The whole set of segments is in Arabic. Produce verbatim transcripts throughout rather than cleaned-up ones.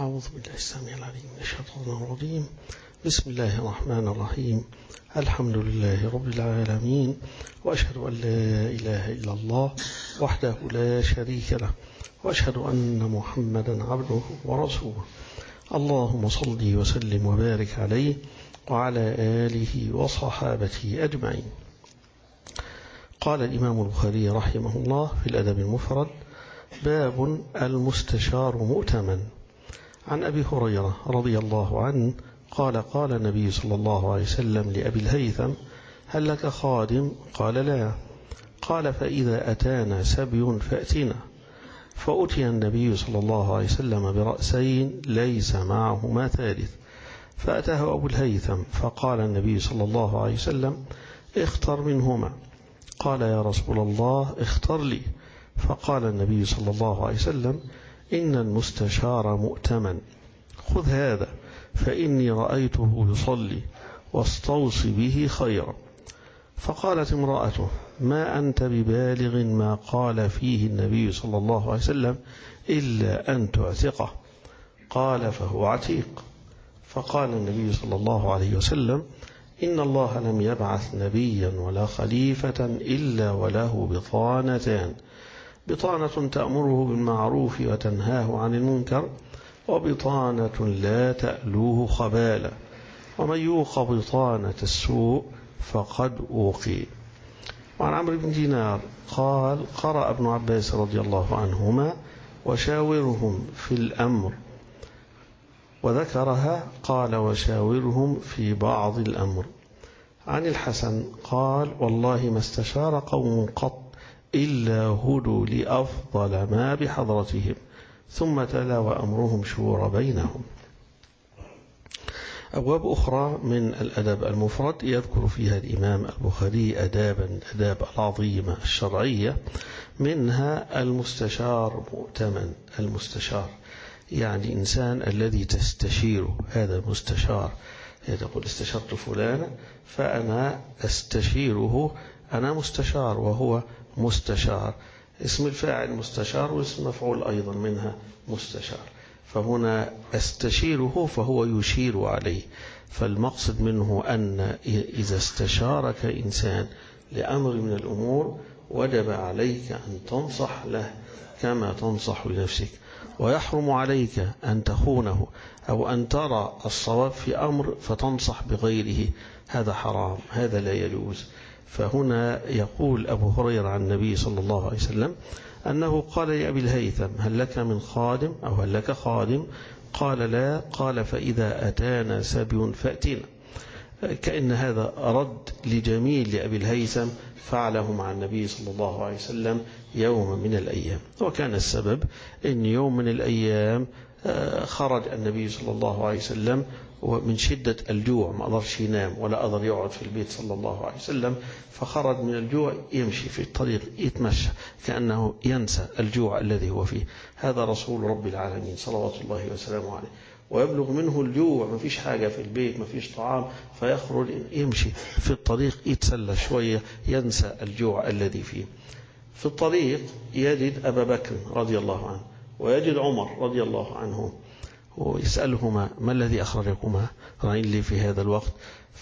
أعوذ بالله السميع العليم من الشيطان الرجيم. بسم الله الرحمن الرحيم. الحمد لله رب العالمين، وأشهد أن لا إله إلا الله وحده لا شريك له، وأشهد أن محمدا عبده ورسوله. اللهم صل وسلم وبارك عليه وعلى آله وصحابته أجمعين. قال الإمام البخاري رحمه الله في الأدب المفرد: باب المستشار مؤتمن. عن أبي هريرة رضي الله عنه قال: قال النبي صلى الله عليه وسلم لأبي الهيثم: هل لك خادم؟ قال: لا. قال: فإذا أتانا سبي فأتنا. فأتي النبي صلى الله عليه وسلم برأسين ليس معهما ثالث، فأتاه أبو الهيثم فقال النبي صلى الله عليه وسلم: اختر منهما. قال: يا رسول الله اختر لي. فقال النبي صلى الله عليه وسلم: إن المستشار مؤتمن، خذ هذا فإني رأيته يصلي، واستوص به خيرا. فقالت امرأته: ما أنت ببالغ ما قال فيه النبي صلى الله عليه وسلم إلا أن تعتقه. قال: فهو عتيق. فقال النبي صلى الله عليه وسلم: إن الله لم يبعث نبيا ولا خليفة إلا وله بطانتان: بطانة تأمره بالمعروف وتنهاه عن المنكر، وبطانة لا تألوه خبالا، ومن يوق بطانة السوء فقد أوقي. وعن عمرو بن دينار قال: قرأ ابن عباس رضي الله عنهما: وشاورهم في الأمر، وذكرها قال: وشاورهم في بعض الأمر. عن الحسن قال: والله ما استشار قوم قط إلا هدوا لأفضل ما بحضرتهم، ثم تلا: وأمرهم شورى بينهم. أبواب أخرى من الأدب المفرد يذكر فيها الإمام البخاري أدابا الأداب العظيمة الشرعية، منها المستشار مؤتمن. المستشار يعني إنسان الذي تستشيره، هذا المستشار. تقول: استشرت فلانا فأنا أستشيره، أنا مستشار وهو مستشار. اسم الفاعل مستشار، واسم مفعول أيضا منها مستشار. فهنا أستشيره فهو يشير عليه. فالمقصد منه أن إذا استشارك إنسان لأمر من الأمور وجب عليك أن تنصح له كما تنصح لنفسك، ويحرم عليك أن تخونه أو أن ترى الصواب في أمر فتنصح بغيره، هذا حرام، هذا لا يجوز. فهنا يقول أبو هريرة عن النبي صلى الله عليه وسلم أنه قال لأبي الهيثم: هل لك من خادم أو هل لك خادم؟ قال: لا. قال: فإذا أتانا سبي فأتنا. كأن هذا رد لجميل لأبي الهيثم فعله مع النبي صلى الله عليه وسلم يوم من الأيام. وكان السبب أن يوم من الأيام خرج النبي صلى الله عليه وسلم ومن شدة الجوع ما قدرش ينام ولا قدر يقعد في البيت صلى الله عليه وسلم، فخرج من الجوع يمشي في الطريق يتمشى كأنه ينسى الجوع الذي هو فيه. هذا رسول رب العالمين صلوات الله وسلامه عليه، ويبلغ منه الجوع، ما فيش حاجة في البيت، ما فيش طعام، فيخرج يمشي في الطريق يتسلى شوية ينسى الجوع الذي فيه. في الطريق يجد أبا بكر رضي الله عنه ويجد عمر رضي الله عنه، ويسألهما: ما الذي أخرجكما رايين لي في هذا الوقت؟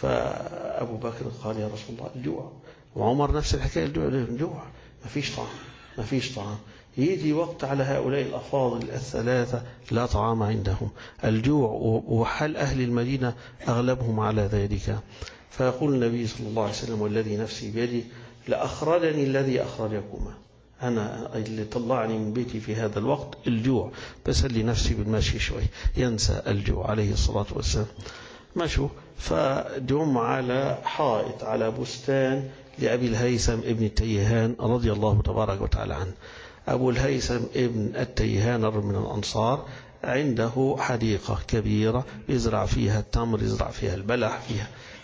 فأبو بكر قال: يا رسول الله الجوع. وعمر نفس الحكاية، الجوع الجوع ما فيش طعام ما فيش طعام. يجي وقت على هؤلاء الأفاضل الثلاثة لا طعام عندهم، الجوع، وحال أهل المدينة أغلبهم على ذلك. فيقول النبي صلى الله عليه وسلم: والذي نفسي بيدي لأخرجني الذي أخرجكما، أنا اللي طلعني من بيتي في هذا الوقت الجوع، بسلي نفسي بالمشي شوي ينسى الجوع عليه الصلاة والسلام. مشوا فجم على حائط، على بستان لأبي الهيثم ابن التيهان رضي الله تبارك وتعالى عنه. أبو الهيثم ابن التيهان من الأنصار عنده حديقة كبيرة يزرع فيها التمر، يزرع فيها البلح فيها.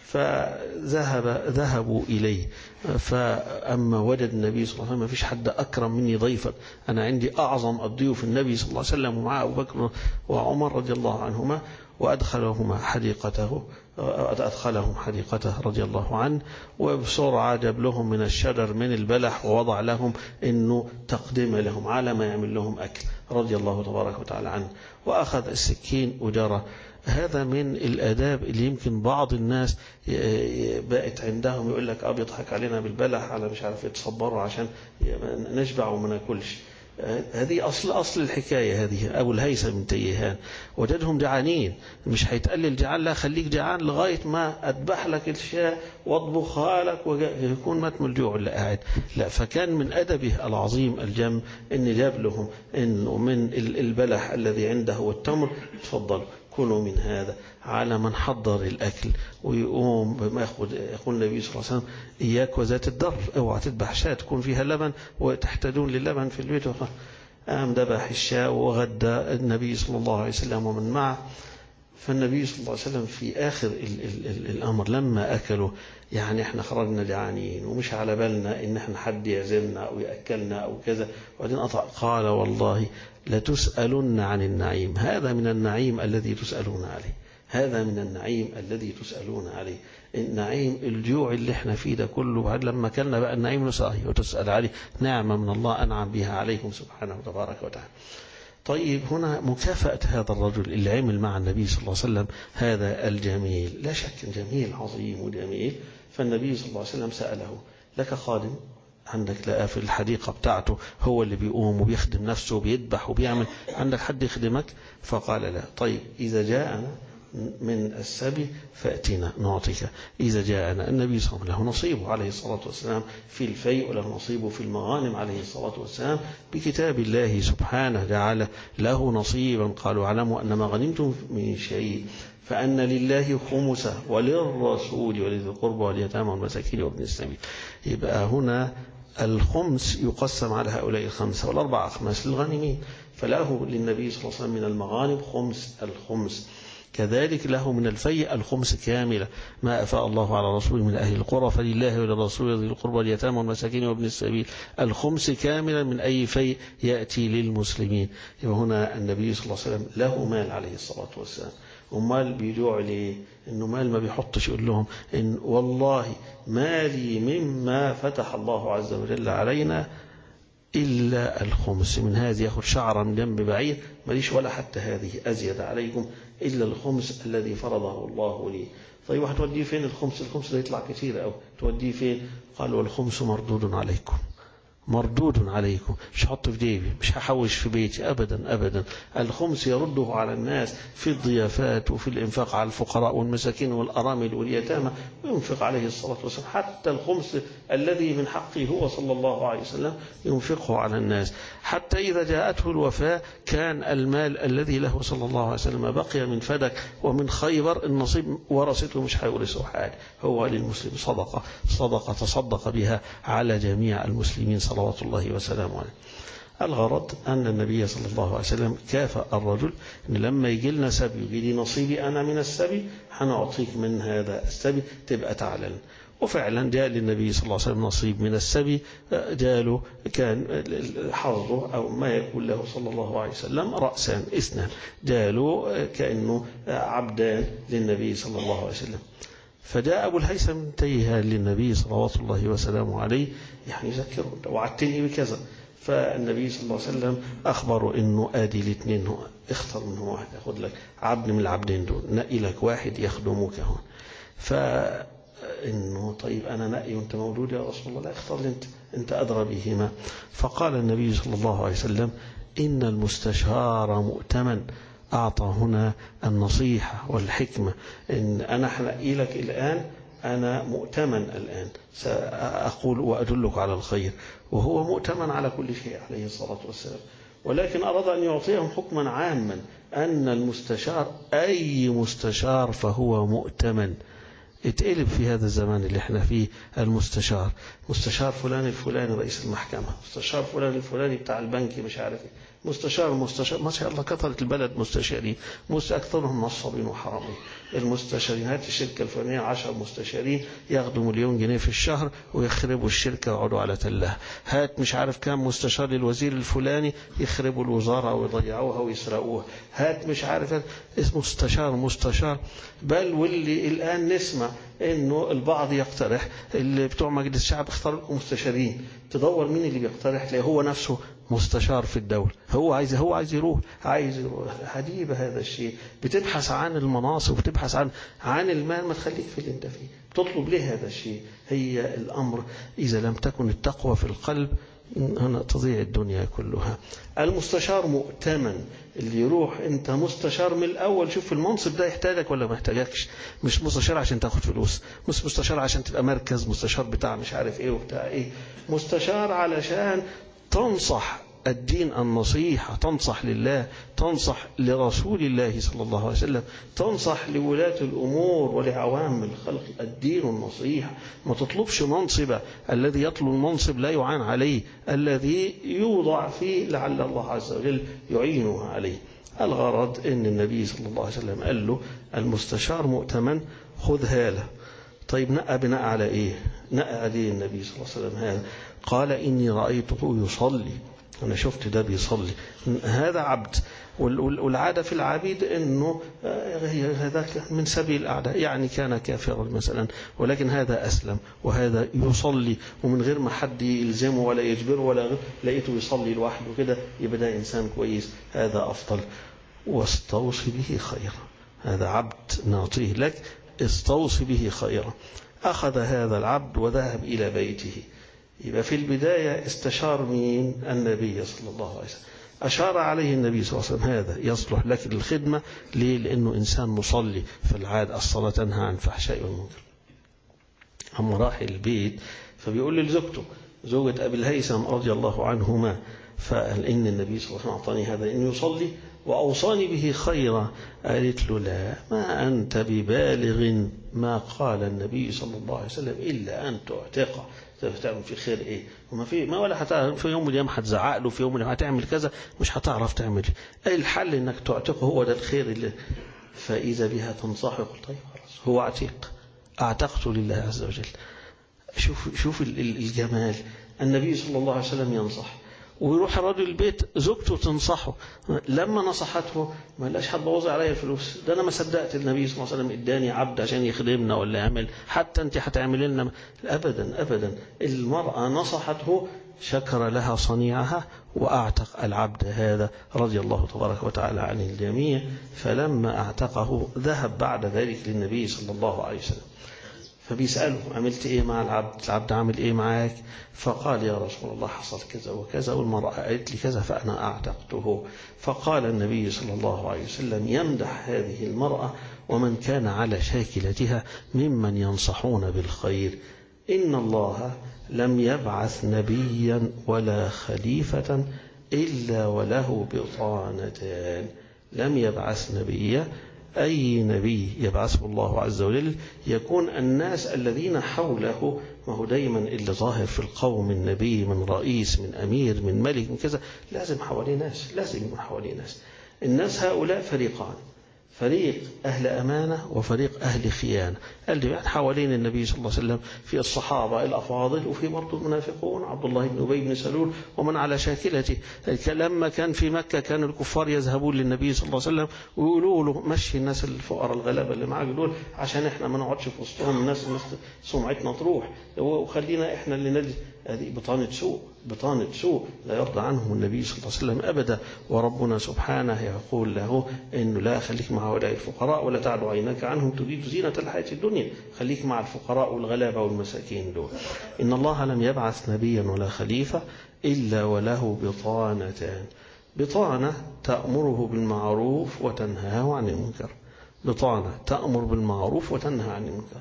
فذهب ذهبوا إليه، فأما وجد النبي صلى الله عليه وسلم ما فيش حد أكرم مني ضيفا، أنا عندي أعظم الضيوف النبي صلى الله عليه وسلم ومع أبو بكر وعمر رضي الله عنهما، وأدخلهما حديقته أدخلهم حديقته رضي الله عنه، وبسرعة جاب لهم من الشجر من البلح ووضع لهم إنه تقدم لهم على ما يعمل لهم أكل. رضي الله تبارك وتعالى عنه، وأخذ السكين وجرى. هذا من الآداب اللي يمكن بعض الناس بقت عندهم يقول لك أبي يضحك علينا بالبلح على مش عارف يتصبروا عشان نشبع وما ناكلش. هذه أصل أصل الحكاية. هذه أبو الهيثم بن تيهان وجدهم جعانين، مش هيتقلل جعان، لا خليك جعان لغاية ما أذبح لك الشاة واطبخها لك ويكون مات من الجوع اللي قاعد. لا، فكان من أدبه العظيم الجم إن جاب لهم إنه من البلح الذي عنده والتمر، تفضلوا كلوا من هذا، على من حضر الأكل ويقوم بما يأخذ. يقول النبي صلى الله عليه وسلم إياك وذات الدر، اوعى تذبح شاة تكون فيها لبن وتحتاجون للبن في البيت. قام ذبح الشاة وغدى النبي صلى الله عليه وسلم ومن معه. فالنبي صلى الله عليه وسلم في آخر ال ال ال الأمر لما أكلوا، يعني احنا خرجنا جعانين ومش على بالنا ان احنا حد يعزمنا أو يأكلنا أو كذا، وبعدين قال والله لتسألن عن النعيم، هذا من النعيم الذي تسألون عليه، هذا من النعيم الذي تسألون عليه. النعيم الجوع اللي احنا فيه ده كله، بعد لما كلنا بقى النعيم نسأله وتسأل عليه، نعمة من الله أنعم بها عليكم سبحانه وتبارك وتعالى. طيب هنا مكافأة هذا الرجل اللي عمل مع النبي صلى الله عليه وسلم هذا الجميل، لا شك جميل عظيم وجميل. فالنبي صلى الله عليه وسلم سأله لك خادم عندك؟ لقى في الحديقة بتاعته هو اللي بيقوم وبيخدم نفسه وبيذبح وبيعمل، عندك حد يخدمك؟ فقال لا. طيب إذا جاءنا من السبي فأتنا نعطيك. إذا جاءنا النبي صلى الله عليه وسلم له نصيبه عليه الصلاة والسلام في الفيء، وله نصيبه في المغانم عليه الصلاة والسلام، بكتاب الله سبحانه جعل له نصيبا. قالوا اعلموا أن ما غنمتم من شيء فأن لله خمسه وللرسول ولذي القربى واليتامى والمساكين وابن السبيل. يبقى هنا الخمس يقسم على هؤلاء الخمسة، والأربع أخماس للغانمين، فله للنبي صلى الله عليه وسلم من المغانم خمس الخمس، كذلك له من الفيء الخمس كاملة، ما أفاء الله على رسوله من أهل القرى فلله وللرسول ولذي القربى واليتامى والمساكين وابن السبيل، الخمس كاملا من أي فيء يأتي للمسلمين. يبقى هنا النبي صلى الله عليه وسلم له مال عليه الصلاة والسلام، ومال بيجوع ليه؟ إنه مال ما بيحطش يقول لهم إن والله مالي مما فتح الله عز وجل علينا إلا الخمس، من هذه يأخذ شعرا من جنب بعير ماليش ولا حتى هذه أزيد عليكم إلا الخمس الذي فرضه الله لي. طيب هتوديه فين الخمس؟ الخمس ده يطلع كثير أو توديه فين؟ قالوا والخمس مردود عليكم، مردود عليكم، مش هحطه في جيبي، مش هحوش في بيتي أبدا أبدا. الخمس يرده على الناس في الضيافات وفي الإنفاق على الفقراء والمساكين والأرامل واليتامى، وينفق عليه الصلاة والسلام حتى الخمس الذي من حقه هو صلى الله عليه وسلم ينفقه على الناس. حتى إذا جاءته الوفاة كان المال الذي له صلى الله عليه وسلم بقي من فدك ومن خيبر النصيب ورثته مش هيورثه حاجة، هو للمسلم صدقة، صدقة تصدق بها على جميع المسلمين صلوات الله وسلامه عليه. الغرض أن النبي صلى الله عليه وسلم كافأ الرجل إن لما يجي لنا سبي ويجي لي نصيبي أنا من السبي هنعطيك من هذا السبي تبقى تعلن. وفعلا جاء للنبي صلى الله عليه وسلم نصيب من السبي، جاله كان حظه أو ما يكون له صلى الله عليه وسلم رأسان اثنان، جاله كأنه عبدان للنبي صلى الله عليه وسلم. فجاء أبو الهيثم تيها للنبي صلوات الله وسلامه عليه، يعني يذكره وعدتني بكذا. فالنبي صلى الله عليه وسلم أخبره إنه آدي الاثنين، هو اختر منه واحد، أخذ لك عبد من العبدين دول، نقي لك واحد يخدمك هون. فإنه طيب أنا نقي وأنت موجود يا رسول الله، لا اختار لي أنت، أنت أدرى بهما. فقال النبي صلى الله عليه وسلم إن المستشار مؤتمن. أعطى هنا النصيحة والحكمة، إن أنا حنقي لك الآن، أنا مؤتمن الآن، سأقول وأدلك على الخير، وهو مؤتمن على كل شيء عليه الصلاة والسلام. ولكن أراد أن يعطيهم حكما عاما أن المستشار أي مستشار فهو مؤتمن. اتقلب في هذا الزمان اللي احنا فيه المستشار، مستشار فلان الفلاني رئيس المحكمة، مستشار فلان الفلاني بتاع البنك مش عارف ايه، مستشار مستشار ما شاء الله كثرت البلد مستشارين، مست أكثرهم نصابين وحرامين. المستشارين هات الشركة الفلانية عشر مستشارين ياخدوا مليون جنيه في الشهر ويخربوا الشركة ويقعدوا على تلها. هات مش عارف كام مستشار للوزير الفلاني يخربوا الوزارة ويضيعوها ويسرقوها. هات مش عارف اسمه مستشار مستشار. بل واللي الآن نسمع إنه البعض يقترح، اللي بتوع مجلس الشعب اختاروا لكم مستشارين، تدور مين اللي بيقترح، تلاقيه هو نفسه مستشار في الدولة، هو عايز هو عايز يروح عايز يروح عجيب هذا الشيء. بتبحث عن المناصب وبتبحث عن عن المال، ما تخليك في اللي انت فيه. تطلب ليه هذا الشيء؟ هي الأمر إذا لم تكن التقوى في القلب هنا تضيع الدنيا كلها. المستشار مؤتمن، اللي يروح انت مستشار من الأول، شوف المنصب ده يحتاجك ولا ما يحتاجكش. مش مستشار عشان تاخد فلوس، مش مستشار عشان تبقى مركز، مستشار بتاع مش عارف ايه وبتاع ايه، مستشار علشان تنصح الدين النصيحة، تنصح لله، تنصح لرسول الله صلى الله عليه وسلم، تنصح لولاة الأمور ولعوام الخلق. الدين النصيحة. ما تطلبش منصب، الذي يطلب المنصب لا يعان عليه، الذي يوضع فيه لعل الله عز وجل يعينه عليه. الغرض ان النبي صلى الله عليه وسلم قال له المستشار مؤتمن، خذ هاله. طيب نقى بناء على ايه؟ نقى عليه النبي صلى الله عليه وسلم هذا، قال إني رأيته يصلي، أنا شفت ده بيصلي. هذا عبد، والعادة في العبيد أنه هذاك من سبيل الأعداء، يعني كان كافرا مثلا ولكن هذا أسلم وهذا يصلي ومن غير ما حد يلزمه ولا يجبره ولا غير، لقيته يصلي لوحده كده، يبقى ده إنسان كويس، هذا أفضل. واستوصي به خيرا، هذا عبد نعطيه لك، استوصي به خيرا. أخذ هذا العبد وذهب إلى بيته. يبقى في البداية استشار مين؟ النبي صلى الله عليه وسلم. أشار عليه النبي صلى الله عليه وسلم هذا يصلح لك للخدمة. ليه؟ لأنه إنسان مصلي، فالعادة الصلاة تنهى عن الفحشاء والمنكر. أما راح البيت فبيقول لزوجته، زوجة أبي الهيثم رضي الله عنهما، فقال إن النبي صلى الله عليه وسلم أعطاني هذا إن يصلي وأوصاني به خيرا. قالت له لا، ما أنت ببالغ ما قال النبي صلى الله عليه وسلم إلا أن تعتقه. تعمل في خير ايه؟ وما في ما ولا هتعرف في يوم من الايام هتزعق له، في يوم من الايام هتعمل كذا، مش هتعرف تعمل. ايه الحل؟ انك تعتقه، هو ده الخير اللي فاذا بها تنصحه. يقول طيب خلاص، هو عتيق، اعتقته لله عز وجل. شوف شوف الجمال. النبي صلى الله عليه وسلم ينصح، ويروح الرجل البيت زوجته تنصحه. لما نصحته ما قالش هتبوظي عليا الفلوس، ده انا ما صدقت النبي صلى الله عليه وسلم اداني عبد عشان يخدمنا ولا يعمل، حتى انت هتعمل لنا. ابدا ابدا. المرأة نصحته، شكر لها صنيعها واعتق العبد هذا رضي الله تبارك وتعالى عن الجميع. فلما اعتقه ذهب بعد ذلك للنبي صلى الله عليه وسلم، فبيسأله عملت ايه مع العبد؟ العبد عمل ايه معاك؟ فقال يا رسول الله حصل كذا وكذا، والمرأة قالت لي كذا فأنا أعتقته. فقال النبي صلى الله عليه وسلم يمدح هذه المرأة ومن كان على شاكلتها ممن ينصحون بالخير: إن الله لم يبعث نبيا ولا خليفة إلا وله بطانتان. لم يبعث نبيا، أي نبي يبعثه الله عز وجل يكون الناس الذين حوله، ما هو دايما اللي ظاهر في القوم من نبي، من رئيس، من أمير، من ملك، من كذا، لازم حواليه ناس، لازم يكون حواليه ناس. الناس هؤلاء فريقان: فريق أهل أمانة وفريق أهل خيانة. اللي يعني حوالين النبي صلى الله عليه وسلم في الصحابة الأفاضل، وفي برضو المنافقون عبد الله بن أبي بن سلول ومن على شاكلته. لما كان في مكة كان الكفار يذهبون للنبي صلى الله عليه وسلم ويقولوا له مشي الناس الفقراء الغلابة اللي معاك دول عشان احنا ما نقعدش في وسطهم، الناس الناس سمعتنا تروح، وخلينا احنا اللي نجي. هذه بطانة سوء، بطانة سوء لا يرضى عنهم النبي صلى الله عليه وسلم أبدا. وربنا سبحانه يقول له إنه لا، خليك مع هؤلاء الفقراء ولا تعد عينك عنهم تريد زينة الحياة الدنيا، خليك مع الفقراء والغلابة والمساكين دول. إن الله لم يبعث نبيا ولا خليفة إلا وله بطانتان: بطانة تأمره بالمعروف وتنهاه عن المنكر، بطانة تأمر بالمعروف وتنهى عن المنكر،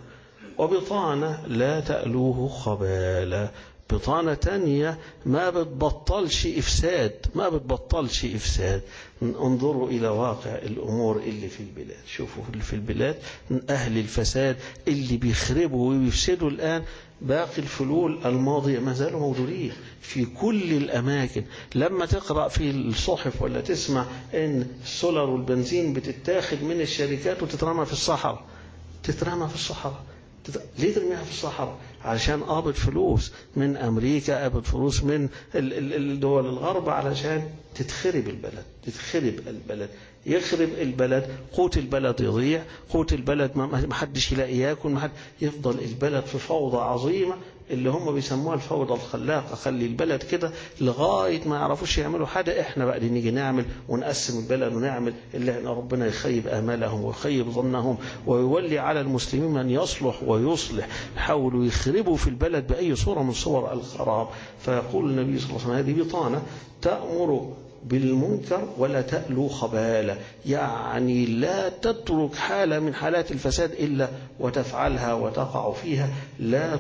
وبطانة لا تألوه خبالا، بطانة تانية ما بتبطلش إفساد، ما بتبطلش إفساد. انظروا إلى واقع الأمور اللي في البلاد، شوفوا اللي في البلاد من أهل الفساد اللي بيخربوا ويفسدوا الآن. باقي الفلول الماضية ما زالوا موجودين في كل الأماكن. لما تقرأ في الصحف ولا تسمع إن السولر والبنزين بتتاخد من الشركات وتترمى في الصحراء، تترمى في الصحراء. ليه ترميها في الصحراء؟ علشان قابض فلوس من أمريكا، قابض فلوس من الدول الغرب علشان تتخرب البلد، تتخرب البلد، يخرب البلد، قوت البلد يضيع، قوت البلد ما حدش يلاقي ياكل، ما حد، يفضل البلد في فوضى عظيمة اللي هم بيسموها الفوضى الخلاقة، خلي البلد كده لغاية ما يعرفوش يعملوا حاجة، احنا بقى نيجي نعمل ونقسم البلد ونعمل اللي احنا ربنا يخيب آمالهم ويخيب ظنهم ويولي على المسلمين من يصلح ويصلح. حاولوا يخربوا في البلد بأي صورة من صور الخراب. فيقول النبي صلى الله عليه وسلم هذه بطانة تأمر بالمنكر ولا تألو خبالة، يعني لا تترك حالة من حالات الفساد إلا وتفعلها وتقع فيها، لا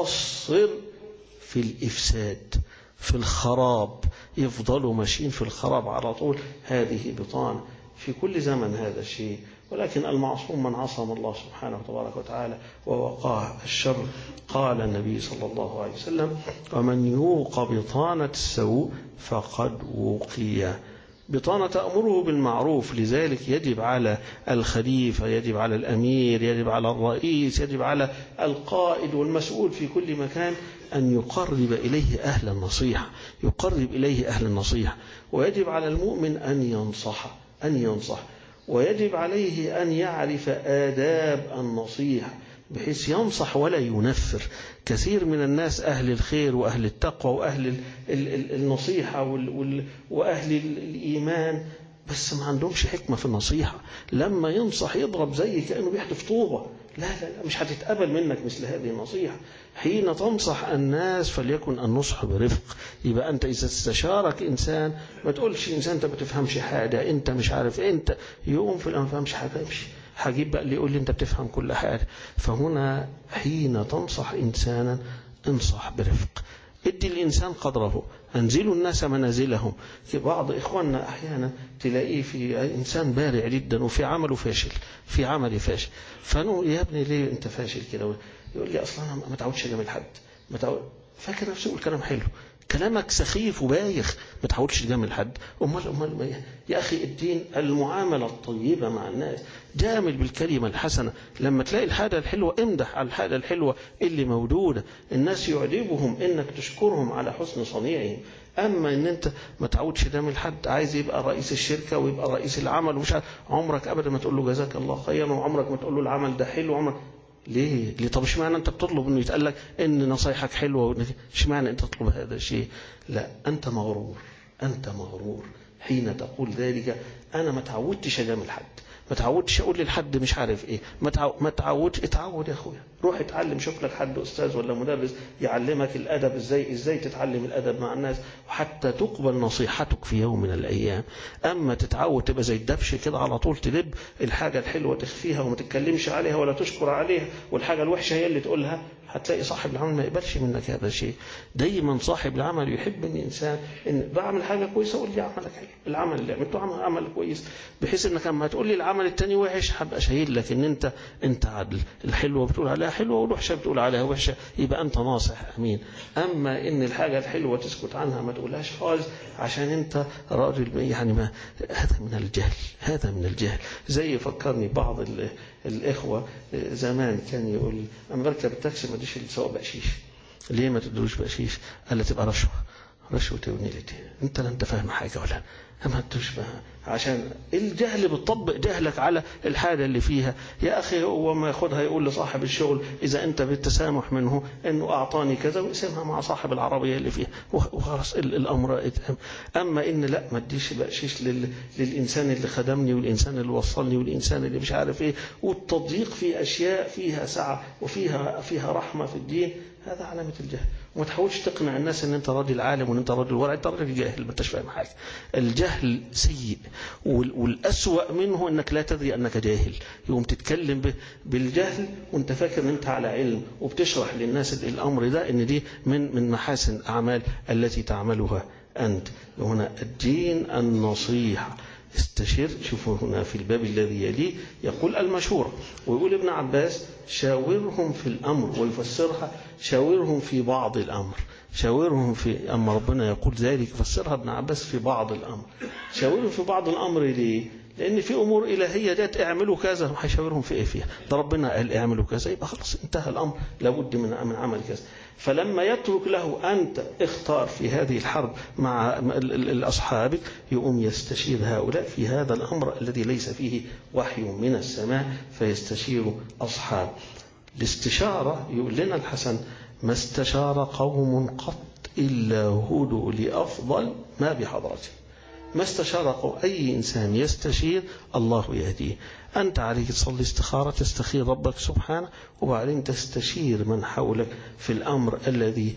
تقصر في الإفساد في الخراب، يفضلوا ماشيين في الخراب على طول. هذه بطانة في كل زمن هذا الشيء، ولكن المعصوم من عصم الله سبحانه وتبارك وتعالى ووقاه الشر. قال النبي صلى الله عليه وسلم ومن يوق بطانة السوء فقد وقي. بطانة تأمره بالمعروف، لذلك يجب على الخليفة، يجب على الأمير، يجب على الرئيس، يجب على القائد والمسؤول في كل مكان أن يقرب إليه أهل النصيحة، يقرب إليه أهل النصيحة. ويجب على المؤمن أن ينصح أن ينصح ويجب عليه أن يعرف آداب النصيحة بحيث ينصح ولا ينفر. كثير من الناس أهل الخير وأهل التقوى وأهل النصيحة وأهل الإيمان، بس ما عندهمش حكمة في النصيحة. لما ينصح يضرب زي كأنه بيحدف طوبة. لا لا لا، مش هتتقبل منك مثل هذه النصيحة. حين تنصح الناس فليكن النصح برفق. يبقى أنت إذا استشارك إنسان ما تقولش إنسان أنت ما بتفهمش حاجة، أنت مش عارف، أنت يقوم في الأمر ما فهمش حاجة يمشي، هجيب بقى اللي يقول لي أنت بتفهم كل حاجة. فهنا حين تنصح إنسانا انصح برفق، ادي الإنسان قدره، أنزلوا الناس منازلهم. في بعض إخواننا أحيانا تلاقيه في إنسان بارع جدا وفي عمله فاشل، في عمله فاشل، فنقول يا ابني ليه أنت فاشل كده؟ يقول لي أصلا أنا ما تعودش أجامل حد، ما تعود، فاكر نفسه يقول كلام حلو، كلامك سخيف وبايخ، ما تحاولش تجامل حد. أمال أمال يا أخي الدين المعاملة الطيبة مع الناس، جامل بالكلمة الحسنة. لما تلاقي الحاجة الحلوة امدح على الحاجة الحلوة اللي موجودة. الناس يعجبهم إنك تشكرهم على حسن صنيعهم. أما إن أنت ما تعودش تجامل حد، عايز يبقى رئيس الشركة ويبقى رئيس العمل ومش عمرك أبدا ما تقول له جزاك الله خيرا، وعمرك ما تقول له العمل ده حلو، عمرك ليه؟ ليه؟ طب اشمعنى انت بتطلب انه يتقال لك ان نصايحك حلوه؟ اشمعنى انت تطلب هذا الشيء؟ لا، انت مغرور، انت مغرور حين تقول ذلك. انا ما تعودتش اجامل حد، ما تعودتش اقول للحد مش عارف ايه، ما تعود ما تعودش. اتعود يا اخويا، روح اتعلم، شوف لك حد استاذ ولا مدرس يعلمك الادب، ازاي ازاي تتعلم الادب مع الناس وحتى تقبل نصيحتك في يوم من الايام. اما تتعود تبقى زي الدبش كده على طول، تلب الحاجه الحلوه تخفيها وما تتكلمش عليها ولا تشكر عليها، والحاجه الوحشه هي اللي تقولها، هتلاقي صاحب العمل ما يقبلش منك هذا الشيء. دايما صاحب العمل يحب ان الانسان ان بعمل حاجه كويسه قول لي عملك حلو، العمل اللي عملته عمل عمل كويس، بحيث انك لما تقول لي العمل التاني وحش هبقى شهيد لك ان انت انت عدل. الحلوه بتقول عليها حلوه والوحشه بتقول عليها وحشه، يبقى انت ناصح امين. اما ان الحاجه الحلوه تسكت عنها ما تقولهاش خالص عشان انت راجل، يعني ما هذا من الجهل، هذا من الجهل. زي فكرني بعض الإخوة زمان كان يقول أنا بركب التاكسي ما اديش السواق بقشيش. ليه ما تدوش بقشيش؟ قال لي تبقى رشوة، رشوة ونيلتي، انت لا انت فاهم حاجة ولا ما انتش فاهم. عشان الجهل بتطبق جهلك على الحاجة اللي فيها. يا أخي هو ما ياخدها يقول لصاحب الشغل إذا أنت بالتسامح منه أنه أعطاني كذا ويسمها مع صاحب العربية اللي فيها وخلاص الأمر اتهم. أما إن لا ما اديش بقشيش لل... للإنسان اللي خدمني والإنسان اللي وصلني والإنسان اللي مش عارف إيه، والتضييق في أشياء فيها سعة وفيها فيها رحمة في الدين، هذا علامة الجهل. وما تحاولش تقنع الناس ان انت راجل عالم وان انت راجل ورع، انت راجل جاهل ما انتش فاهم حاجه. الجهل سيء، والأسوأ منه انك لا تدري انك جاهل، يقوم تتكلم بالجهل وانت فاكر ان انت على علم، وبتشرح للناس الامر ده ان دي من من محاسن الاعمال التي تعملها انت. هنا الدين النصيحه. استشير. شوفوا هنا في الباب الذي يليه يقول المشورة، ويقول ابن عباس شاورهم في الأمر، ويفسرها شاورهم في بعض الأمر. شاورهم في أما ربنا يقول ذلك فسرها ابن عباس في بعض الأمر. شاورهم في بعض الأمر ليه؟ لأن في أمور إلهية جات اعملوا كذا، وهيشاورهم في إيه فيها؟ ده ربنا قال اعملوا كذا، يبقى خلاص انتهى الأمر، لابد من من عمل كذا. فلما يترك له أنت اختار في هذه الحرب مع الأصحاب، يقوم يستشير هؤلاء في هذا الأمر الذي ليس فيه وحي من السماء، فيستشير أصحاب. الاستشارة يقول لنا الحسن ما استشار قوم قط إلا هدوا لأفضل ما بحضرته. ما استشار قوم، أي إنسان يستشير الله يهديه. أنت عليك تصلي استخارة، تستخير ربك سبحانه، وبعدين تستشير من حولك في الأمر الذي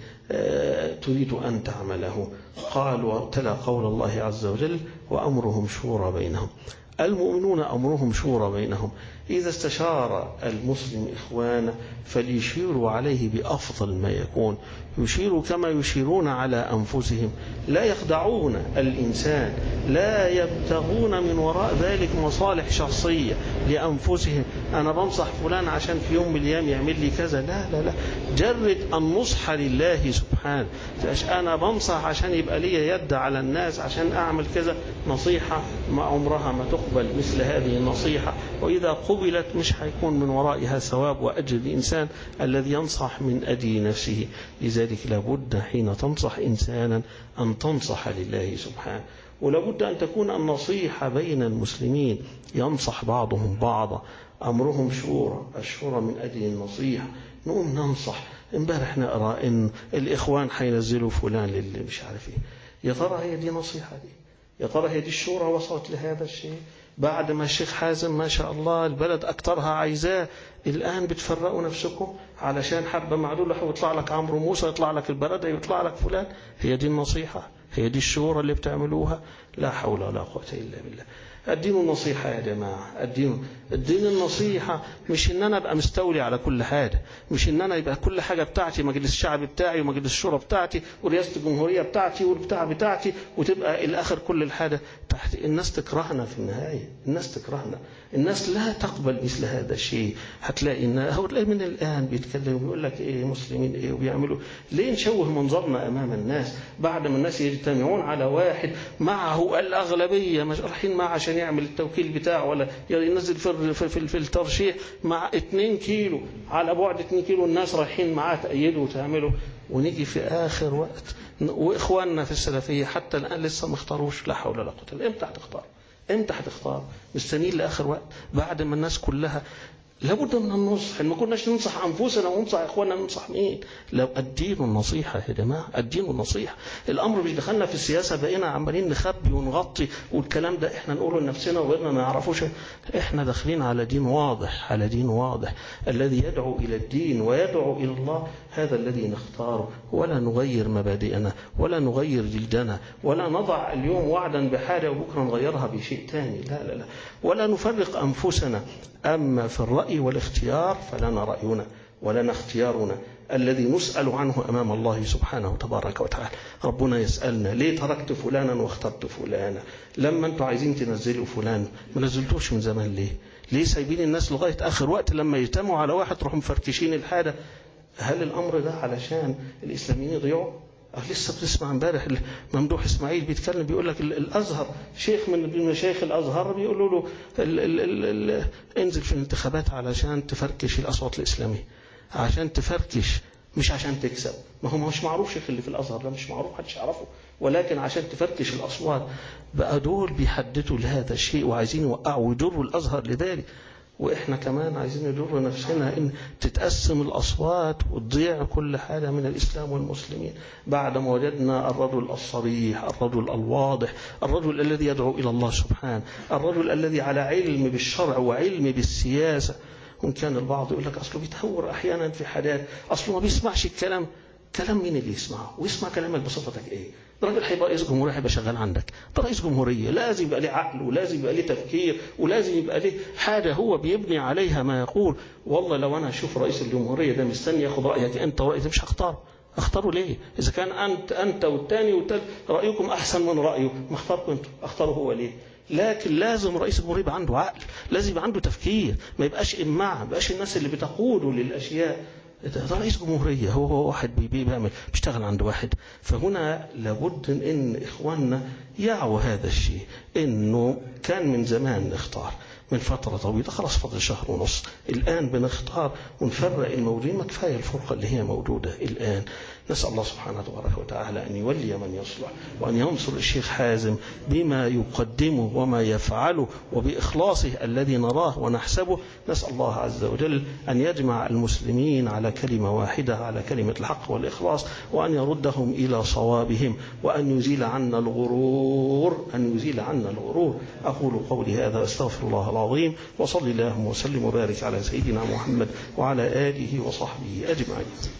تريد أن تعمله. قال وابتلى قول الله عز وجل وأمرهم شورى بينهم. المؤمنون أمرهم شورى بينهم. إذا استشار المسلم إخوانه فليشيروا عليه بأفضل ما يكون، يشيروا كما يشيرون على أنفسهم، لا يخدعون الإنسان، لا يبتغون من وراء ذلك مصالح شخصية لأنفسهم. أنا بنصح فلان عشان في يوم من الأيام يعمل لي كذا، لا لا لا، جرد النصح لله سبحانه. أنا بنصح عشان يبقى لي يد على الناس عشان أعمل كذا، نصيحة ما عمرها ما تقبل مثل هذه النصيحة، وإذا قبلت مش هيكون من ورائها ثواب وأجر الإنسان الذي ينصح من أجل نفسه. لذلك لابد حين تنصح إنسانا أن تنصح لله سبحانه، ولابد أن تكون النصيحة بين المسلمين، ينصح بعضهم بعضا، أمرهم شورى، الشورى من أجل النصيحة. نقوم ننصح. امبارح نقرأ إن الإخوان حينزلوا فلان للي مش عارف إيه، يا ترى هي دي نصيحة دي؟ يا ترى هي دي الشورى وصلت لهذا الشيء؟ بعد ما الشيخ حازم ما شاء الله البلد أكترها عايزاه، الآن بتفرقوا نفسكم علشان حبة معدولة ويطلع لك عمرو موسى، يطلع لك البلد، يطلع لك فلان. هي دي النصيحة؟ هي دي الشورى اللي بتعملوها؟ لا حول ولا قوة إلا بالله. الدين النصيحة يا جماعة. الدين الدين النصيحة مش إن أنا أبقى مستولي على كل حاجة، مش إن أنا يبقى كل حاجة بتاعتي، مجلس الشعب بتاعي ومجلس الشورى بتاعتي ورئاسة الجمهورية بتاعتي والبتاع بتاعتي، وتبقى الآخر كل الحاجة تحت. الناس تكرهنا في النهاية، الناس تكرهنا، الناس لا تقبل مثل هذا الشيء. هتلاقي إن هو تلاقي من الآن بيتكلم ويقول لك إيه مسلمين إيه وبيعملوا ليه، نشوه منظرنا أمام الناس بعد ما الناس يجتمعون على واحد معه الأغلبية، مش رايحين معه عشان يعمل التوكيل بتاعه ولا ينزل في في في, في الترشيح مع اتنين كيلو على بعد اتنين كيلو، الناس رايحين معاه تأيدوا وتعملوا، ونيجي في آخر وقت وإخواننا في السلفية حتى الآن لسه ما اختاروش. لا حول ولا قوة إلا بالله. إمتى هتختار؟ إمتى هتختار؟ مستنيين لآخر وقت بعد ما الناس كلها. لابد من النصح. ما كناش ننصح أنفسنا وننصح إخواننا، ننصح مين؟ لو الدين النصيحة يا جماعة، الدين النصيحة. الأمر مش دخلنا في السياسة بقينا عمالين نخبي ونغطي والكلام ده احنا نقوله لنفسنا وغيرنا ما يعرفوش. احنا داخلين على دين واضح، على دين واضح الذي يدعو إلى الدين ويدعو إلى الله، هذا الذي نختاره، ولا نغير مبادئنا ولا نغير جلدنا ولا نضع اليوم وعدا بحاجة وبكرة نغيرها بشيء تاني. لا لا لا، ولا نفرق أنفسنا. أما في الرأي والاختيار فلنا رأينا ولنا اختيارنا الذي نسأل عنه أمام الله سبحانه وتبارك وتعالى. ربنا يسألنا ليه تركت فلانا واخترت فلانا؟ لما أنتوا عايزين تنزلوا فلان ما نزلتوش من زمان ليه؟ ليه سايبين الناس لغاية آخر وقت لما يجتمعوا على واحد تروحوا مفركشين الحاجة؟ هل الأمر ده علشان الإسلاميين يضيعوا؟ لسه بتسمع امبارح ممدوح اسماعيل بيتكلم بيقول لك الازهر، شيخ من مشايخ الازهر بيقولوا له ال ال ال ال انزل في الانتخابات علشان تفركش الاصوات الاسلاميه، عشان تفركش مش عشان تكسب. ما هو مش معروف شيخ اللي في الازهر ده، مش معروف، محدش يعرفه، ولكن عشان تفركش الاصوات. بقى دول بيحددوا لهذا الشيء وعايزين يوقعوا ويجروا الازهر لذلك، وإحنا كمان عايزين ندور نفسنا إن تتقسم الأصوات وتضيع كل حاجة من الإسلام والمسلمين بعد ما وجدنا الرجل الصريح، الرجل الواضح، الرجل الذي يدعو إلى الله سبحانه، الرجل الذي على علم بالشرع وعلم بالسياسة. وإن كان البعض يقول لك أصله بيتهور أحيانا في حاجات، أصله ما بيسمعش الكلام. كلام مين اللي يسمعه؟ ويسمع كلامك بصفتك إيه؟ ده راجل هيبقى رئيس جمهورية، هيبقى شغال عندك. ده رئيس جمهورية لازم يبقى له عقل ولازم يبقى له تفكير ولازم يبقى له حاجة هو بيبني عليها ما يقول. والله لو أنا أشوف رئيس الجمهورية ده مستني ياخد رأيك أنت ورأيك مش هختاره. اختاروا ليه؟ إذا كان أنت أنت والتاني والتالت رأيكم أحسن من رأيه، ما اختاركم أنتوا، اختاروا هو ليه؟ لكن لازم رئيس الجمهورية يبقى عنده عقل، لازم يبقى عنده تفكير، ما يبقاش إماع، ما يبقاش الناس اللي بتقوده للأشياء. ده رئيس جمهورية، هو هو واحد بيعمل بيشتغل عند واحد. فهنا لابد ان اخواننا يعوا هذا الشيء، انه كان من زمان نختار، من فترة طويلة، خلاص فضل شهر ونص. الآن بنختار ونفرق الموجودين، ما كفاية الفرقة اللي هي موجودة الآن. نسأل الله سبحانه تبارك وتعالى أن يولي من يصلح، وأن ينصر الشيخ حازم بما يقدمه وما يفعله وبإخلاصه الذي نراه ونحسبه. نسأل الله عز وجل أن يجمع المسلمين على كلمة واحدة، على كلمة الحق والإخلاص، وأن يردهم إلى صوابهم، وأن يزيل عنا الغرور، أن يزيل عنا الغرور. أقول قولي هذا، أستغفر الله العظيم، وصلي اللهم وسلم وبارك على سيدنا محمد وعلى آله وصحبه أجمعين.